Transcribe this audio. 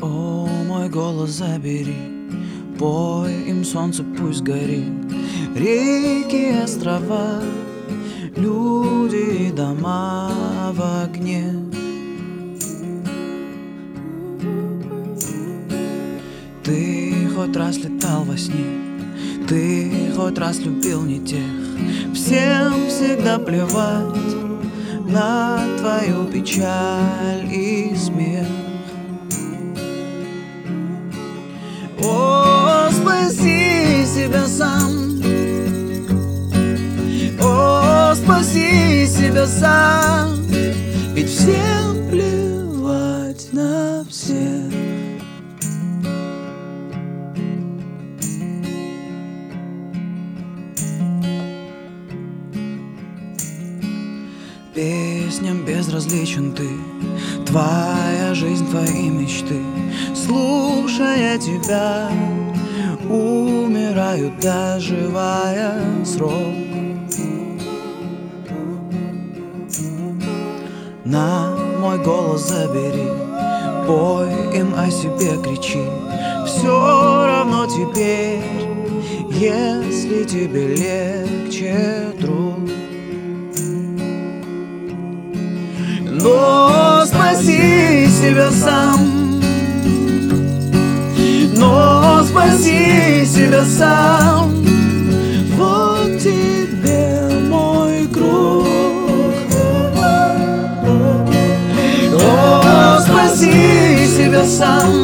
О, мой голос забери, пой им, солнце пусть горит. Реки, острова, люди и дома в огне. Ты хоть раз летал во сне, ты хоть раз любил не тех. Всем всегда плевать на твою печаль и смех. О, спаси себя сам, о, спаси себя сам, ведь всем плевать на всех. Песням безразличен ты, твоя жизнь, твои мечты. Слушая тебя, умирают, доживая срок. На мой голос забери, пой им о себе, кричи. Все равно теперь, если тебе легче, друг. Но спаси себя сам, но спаси себя сам. Вот тебе мой круг. О, спаси себя сам,